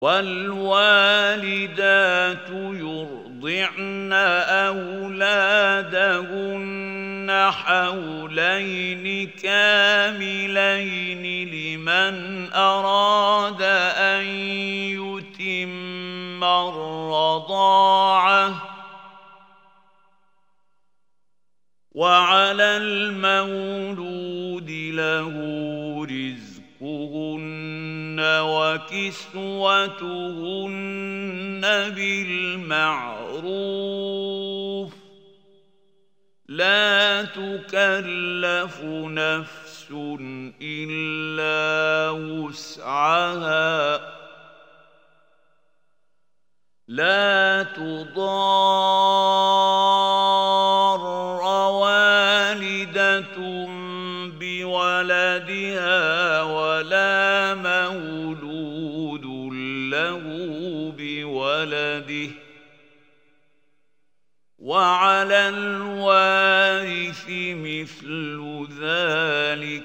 والوالدات يرضعن أولادهن حولين كاملين لمن أراد أن يتم الرضاعة وعلى المولود له رزقهن وكسوتهن بالمعروف لا تكلف نفس إلا وسعها لا تضار والدة بولدها ولا مولود له بولده وعلى الوارث مثل ذلك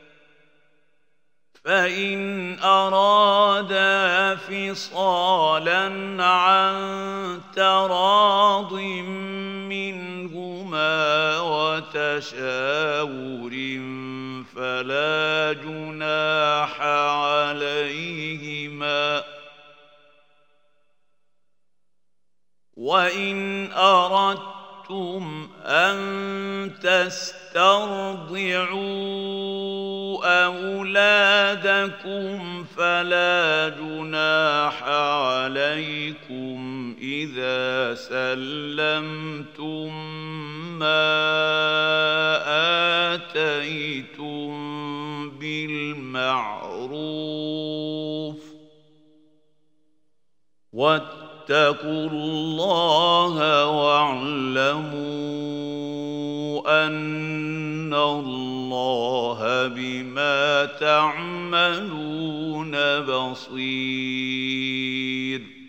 فإن أرادا فصالا عن تراض منهما وتشاور فلا جناح عليهما وإن أردتم أن تسترضعوا أولادكم فلا جناح عليكم إذا سلمتم ما آتيتم بالمعروف واتقوا الله واعلموا أن الله بما تعملون بصير